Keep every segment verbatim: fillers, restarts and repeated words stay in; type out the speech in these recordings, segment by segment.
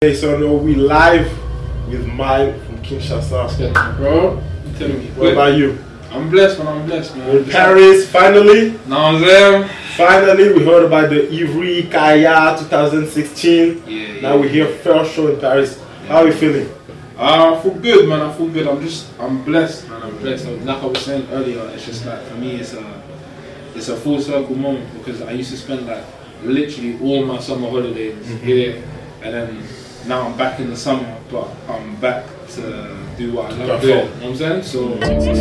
Hey, so now we live with Mike from Kinshasa. Yeah, bro, you telling me. What about you? I'm blessed, man. I'm blessed, man. In Paris, finally. Now I'm there. Finally, we heard about the Ivry Kaya twenty sixteen. Yeah, yeah. Now we're here, first show in Paris. Yeah. How are you feeling? Uh, I feel good, man. I feel good. I'm just, I'm blessed, man. I'm blessed. Like I was saying earlier, it's just like for me, it's a, it's a full circle moment because I used to spend like literally all my summer holidays mm-hmm. here, and then now I'm back in the summer, but I'm back to do what I love doing. You know what I'm saying? So.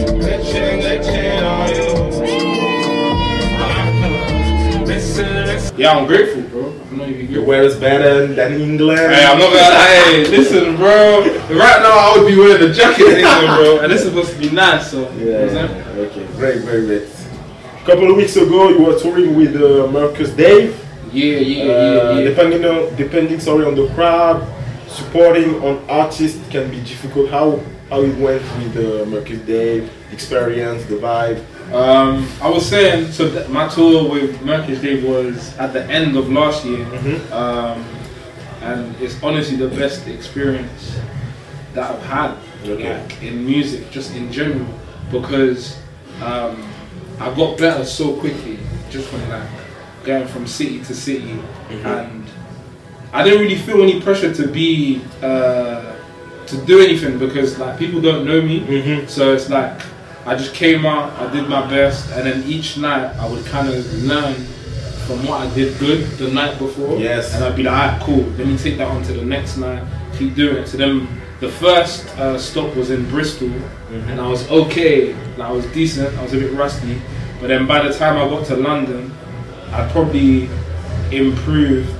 Yeah, I'm grateful, bro. I'm not even The weather is better than England. Hey, I'm not gonna. Hey, listen, bro. Right now, I would be wearing a jacket in England, bro, and this is supposed to be nice. So. Yeah. You know what I'm saying? Okay. Great, great, great. A couple of weeks ago, you were touring with uh, Marcus Dave. Yeah, yeah, uh, yeah, yeah. Depending on, depending, sorry, on the crowd, supporting on artists can be difficult. How how it went with uh, Marcus Dave, experience, the vibe. Um, I was saying, so th- my tour with Marcus Dave was at the end of last year, Mm-hmm. um, and it's honestly the best experience that I've had, Okay. like in music, just in general, because um, I got better so quickly, just from like going from city to city, Mm-hmm. and I didn't really feel any pressure to be uh, to do anything because like people don't know me, Mm-hmm. so it's like I just came out, I did my best, and then each night I would kind of learn from what I did good the night before, Yes. and I'd be like, alright, cool, let me take that on to the next night, keep doing it. So then the first uh, stop was in Bristol, Mm-hmm. and I was okay, like, I was decent, I was a bit rusty, but then by the time I got to London, I probably improved.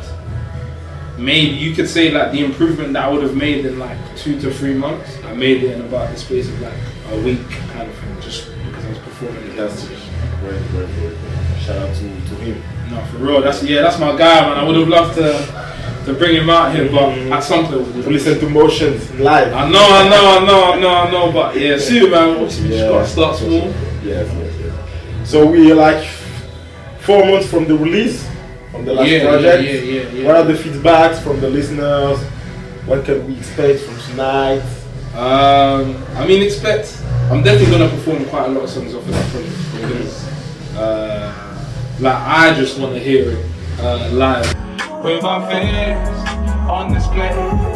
Maybe you could say like the improvement that I would have made in like two to three months, I made it in about the space of like a week kind of thing, just because I was performing it. That's great, great, great. Shout out to, to him. No, for real, that's yeah, that's my guy, man. I would have loved to to bring him out here, but Mm-hmm. at some point To listen to Motions live. I know, I know, I know, I know, I know, but yeah, soon, man. Obviously, we just gotta start small. Yes, yes, yes. So we are like four months from the release of the last Yeah, project. yeah, yeah, yeah, yeah. What are the feedbacks from the listeners? What can we expect from tonight? Um, I mean, expect. I'm definitely gonna perform quite a lot of songs off of that project because, uh, like, I just want to hear it uh, live. With our face on display,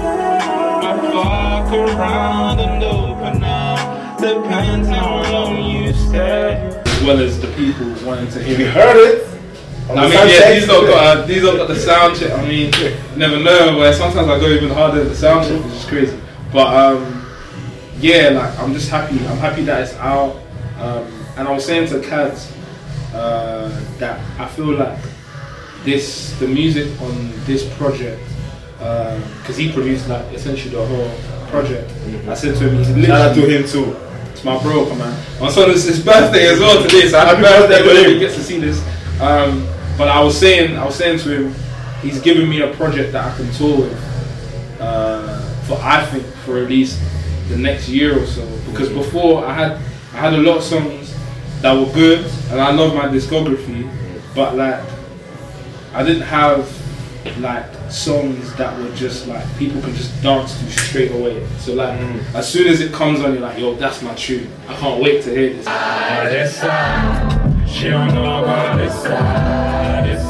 I fuck around and open up. Depends how long you stay. As well as the people wanting to hear We it. heard it. on I the mean, sound yeah, check. these don't got uh, these don't got the sound check. I mean, you never know. Where sometimes I go even harder at the sound check, which is crazy. But um, yeah, like I'm just happy. I'm happy that it's out. Um, and I was saying to Kads uh, that I feel like this, the music on this project, because um, he produced like essentially the whole project. Mm-hmm. I said to him, he's literally, Shout out to him too. it's my bro, come on. My son is his birthday as well today, so happy Happy birthday birthday to whenever him. he gets to see this. Um, but I was saying, I was saying to him, he's giving me a project that I can tour with uh, for I think for at least the next year or so. Because before I had I had a lot of songs that were good, and I love my discography, but like I didn't have like songs that were just like people can just dance to straight away. So like Mm. as soon as it comes on, you're like, yo, that's my tune. I can't wait to hear this. This side, she don't know about this side, this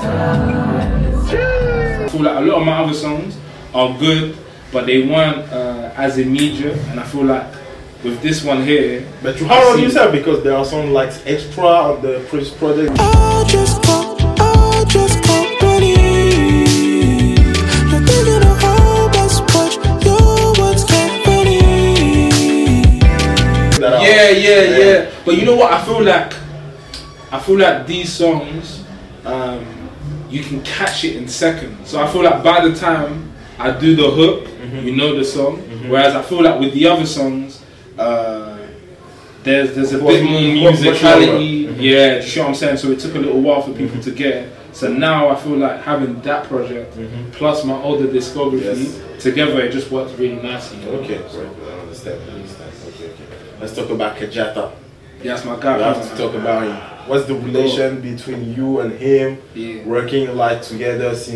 side. I feel like a lot of my other songs are good, but they weren't uh, as immediate, and I feel like with this one here, But you hard on see- yourself because there are some like extra on the previous project. I just got, I just got ready. You're thinking of how best watch your words get ready. that are- yeah, yeah, yeah. But you know what? I feel like I feel like these songs, um, you can catch it in seconds. So I feel like by the time I do the hook, Mm-hmm. you know the song. Whereas I feel like with the other songs, uh, there's there's a It was- bit more it was much musicality. longer. Mhm. Yeah, do you see what I'm saying? So it took a little while for people to get it. So now I feel like having that project Mhm. plus my older discography Yes. together, it just works really nicely. you know? Okay, great. I understand. I understand. Okay, okay. Let's talk about Kajata. Yeah, that's my guy. We have to talk about him. What's the relation between you and him? Yeah. Working like together since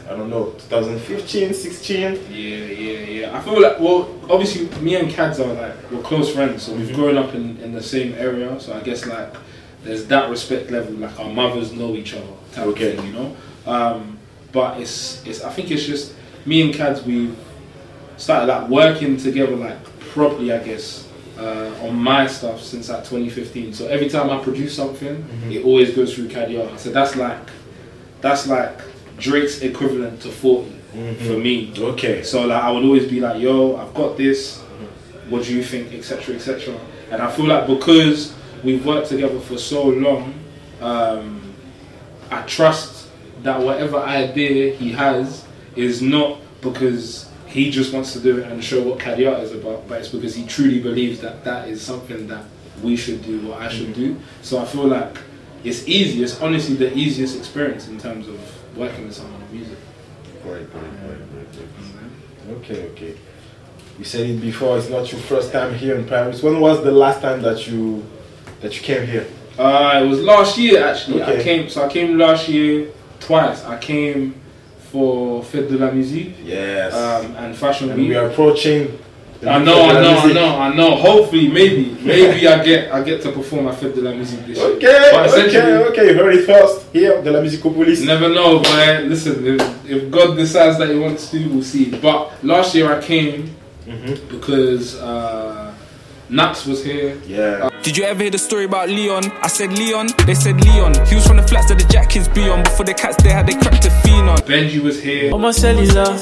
I don't know, twenty fifteen, sixteen. Yeah, yeah, yeah. I feel like, well, obviously, me and Cads are like, we're close friends, so we've grown up in, in the same area, so I guess like, there's that respect level, like our mothers know each other, type Okay. of thing, you know? Um, but it's, it's, I think it's just, me and Cads, we started like working together like properly, I guess, uh, on my stuff since like twenty fifteen. So every time I produce something, Mm-hmm. it always goes through Cadia. So that's like, that's like Drake's equivalent to forty Mm-hmm. for me. Okay. So like I would always be like, yo, I've got this, what do you think, etc, etc. And I feel like because we've worked together for so long, um, I trust that whatever idea he has is not because he just wants to do it and show what Cadia is about, but it's because he truly believes that that is something that we should do or I should do. So I feel like it's easy, it's honestly the easiest experience in terms of working with someone on music. Great, great, great, great, great. Okay, okay. You said it before, it's not your first time here in Paris. When was the last time that you that you came here? Uh, it was last year actually. Okay. I came, so I came last year twice. I came for Fête de la Musique Yes. um, and Fashion and Week. we are approaching. the I new know, Fête de I la know, I Musique. know, I know. Hopefully, maybe, maybe I get, I get to perform at Fête de la Musique this year. Okay, But okay, essentially- okay. You heard it first here, de la Musicopolis. You never know, but listen, if, if God decides that He wants to, we'll see. But last year I came Mm-hmm. because uh, Nax was here. Yeah. Did you ever hear the story about Leon? I said Leon, they said Leon. He was from the flats that the Jack kids be on. Before the cats they had they cracked a fiend on. Benji was here. On my cellular,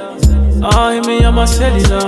oh, hit me on my cellular.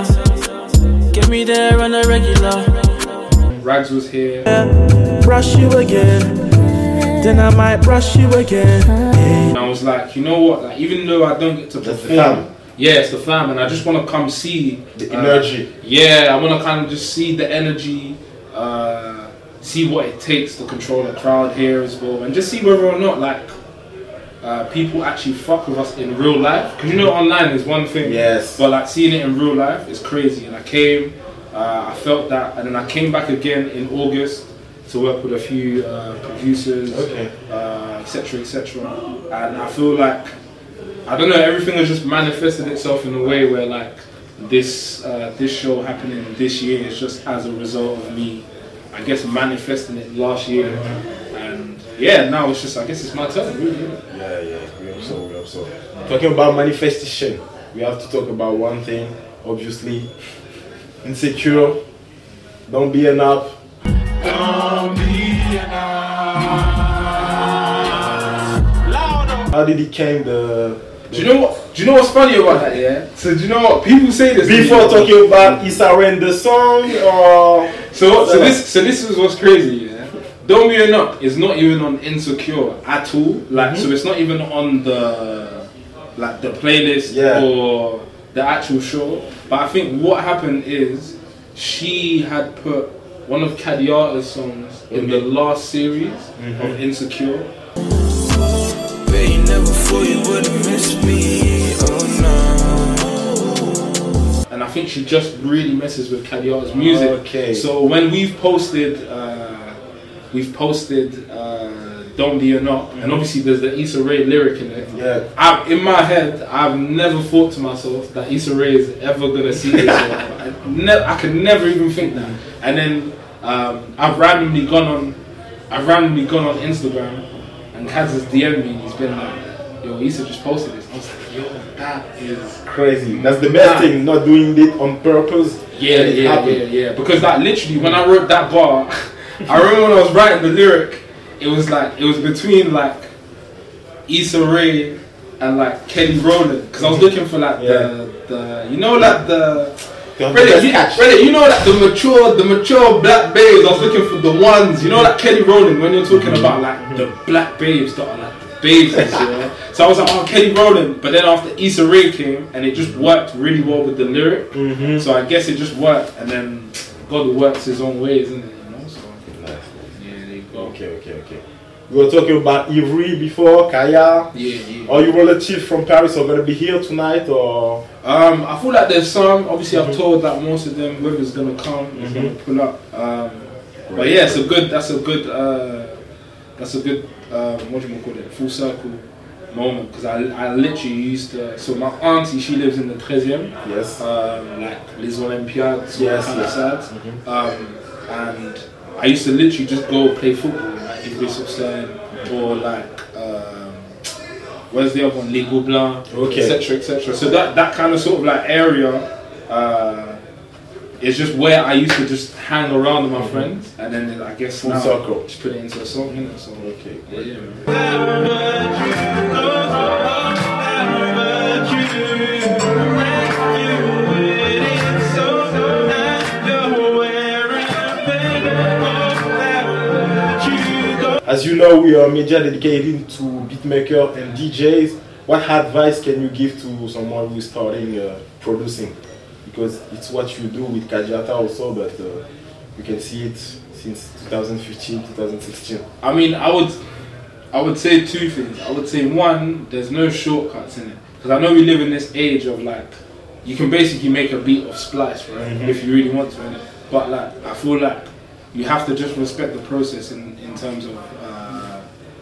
Get me there on a regular. Rags was here. Brush you again, then I might brush you again. And I was like, you know what? Like, even though I don't get to That's the perform, fam. yeah, it's the fam, and I just want to come see The uh, energy. Yeah, I want to kind of just see the energy, uh, see what it takes to control the crowd here as well, and just see whether or not like uh, people actually fuck with us in real life. Because you know, online is one thing, Yes. but like seeing it in real life is crazy. And I came, uh, I felt that, and then I came back again in August to work with a few uh, producers, Okay. uh, et cetera, et cetera. And I feel like, I don't know, everything has just manifested itself in a way where like this uh, this show happening this year is just as a result of me, I guess, manifesting it last year. And yeah, now it's just, I guess it's my turn, really. Isn't it? Yeah, yeah. We hope so. We hope so. Talking about manifestation, we have to talk about one thing. Obviously, insecure. Don't be enough. Don't be enough. How did it came the? Do you know what? Do you know what's funny about that? Yeah. So do you know what people say this Before talking about Issa Rae the song, or So so this so this is what's crazy. Yeah. Don't Be Enough is not even on Insecure at all. Like so, it's not even on the like the playlist Yeah. or the actual show. But I think what happened is she had put one of Kadiata's songs in the last series of Insecure. Bet you never thought you would've missed me, oh no. And I think she just really messes with Kadiata's music. Okay. So when we've posted, uh, we've posted uh, "Don't Be Enough," and obviously there's the Issa Rae lyric in it. yeah. I, in my head, I've never thought to myself that Issa Rae is ever gonna see this. I, ne- I could never even think that. And then um, I've randomly gone on, I've randomly gone on Instagram, and Kaz has D M'd me. And he's been like, "Yo, Issa just posted this." I was like, "Yo, that is." Crazy. That's the best Nah. thing. Not doing it on purpose. Yeah, and it yeah, happened. yeah, yeah. Because like literally, when I wrote that bar, I remember when I was writing the lyric, it was like it was between like Issa Rae and like Kelly Rowland. Because I was looking for like Yeah. the the you know like the. The Really, best you, catch. really, you know that the mature, the mature black babes. I was looking for the ones, you know, like Kelly Rowland. When you're talking about like the black babes that are like the babes, yeah. So I was like, oh, Kelly Rowland. But then after Issa Rae came, and it just worked really well with the lyric. Mhm. So I guess it just worked, and then God works His own ways, isn't it? You know. So Nice. yeah, there you go. Okay, okay, okay. We were talking about Ivry before, Kaya. Yeah, yeah. Are you relatives from Paris are gonna be here tonight, or? Um, I feel like there's some. Obviously, I've told that most of them, whoever's gonna come, is Mhm. gonna pull up. Um, but yeah, it's a good. That's a good. Uh, that's a good. Um, what do you call it? Full circle moment because I, I literally used to. So my auntie, she lives in the treizième, Yes. um, like Les Olympiades, Yes, kind of yes. sides. Mhm. Um, and I used to literally just go play football, like Ivry-sur-Seine, or like um, where's the other one, Les Gobelins, Okay. et cetera, et cetera. So that that kind of sort of like area. Uh, It's just where I used to just hang around with my friends, and then I guess Full now circle. just put it into a song, innit? So Okay. yeah, yeah, man. As you know, we are media dedicated to beatmaker and D Js. What advice can you give to someone who is starting uh, producing? Because it's what you do with Kajata also, but uh, you can see it since twenty fifteen, twenty sixteen. I mean, I would, I would say two things. I would say one, there's no shortcuts in it, because I know we live in this age of like, you can basically make a beat of splice, right? Mhm. If you really want to, innit? But like, I feel like you have to just respect the process in in terms of uh,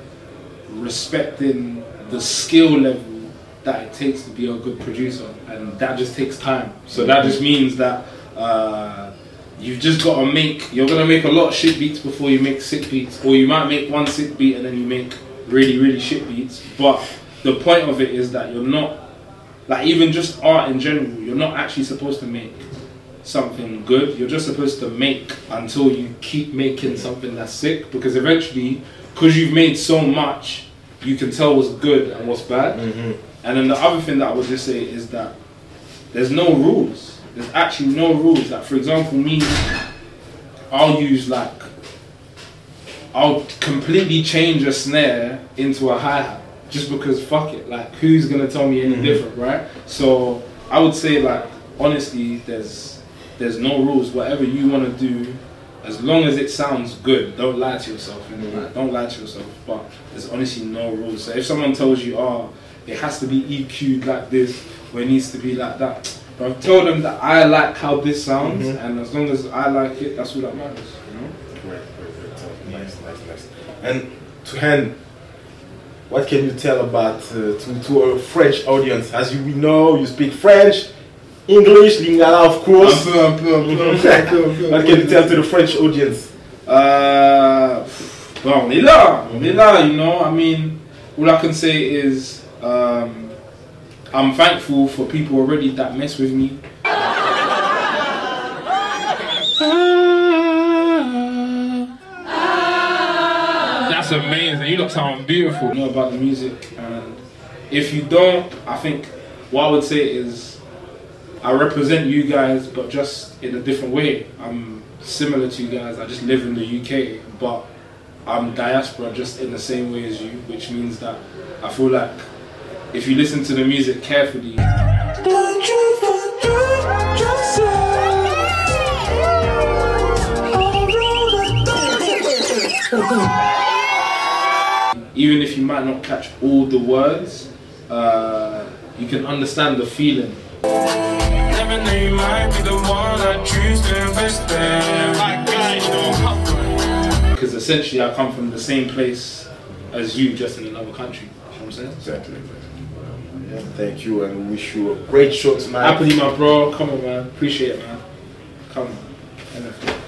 respecting the skill level that it takes to be a good producer, and that just takes time. So that just means that uh, you've just got to make, you're gonna make a lot of shit beats before you make sick beats, or you might make one sick beat and then you make really really shit beats. But the point of it is that you're not, like even just art in general, you're not actually supposed to make something good. You're just supposed to make until you keep making something that's sick, because eventually, because you've made so much, you can tell what's good and what's bad. Mm-hmm. And then the other thing that I would just say is that there's no rules. There's actually no rules. Like for example, me, I'll use like, I'll completely change a snare into a hi-hat just because fuck it. Like who's gonna tell me any Mhm. different, right? So I would say like, honestly, there's there's no rules. Whatever you wanna do, as long as it sounds good, don't lie to yourself. You know? Like, don't lie to yourself. But there's honestly no rules. So if someone tells you, oh, it has to be E Q'd like this, or it needs to be like that, but I've told them that I like how this sounds, Mhm. and as long as I like it, that's all that matters. You know? Great, great, great. So, nice, nice, nice. And to end, what can you tell about uh, to to a French audience? As you know, you speak French, English, Lingala, of course. Un peu, un peu, un peu, un peu, un peu, un peu. What can you tell to the French audience? Uh, bon, on est là, on est là, you know. I mean, all I can say is um, I'm thankful for people already that mess with me. That's amazing. You look sound beautiful. You know about the music, and if you don't, I think what I would say is I represent you guys, but just in a different way. I'm similar to you guys. I just live in the U K, but I'm diaspora just in the same way as you, which means that I feel like if you listen to the music carefully, Don't you forget even if you might not catch all the words, uh, you can understand the feeling. Never knew you might be the one I choose to invest in. My God, you know. Because essentially I come from the same place as you, just in another country. You know what I'm saying? Exactly. Yeah, thank you, and we wish you a great show tonight. Happily, my bro. Come on, man. Appreciate it, man. Come on. N F L.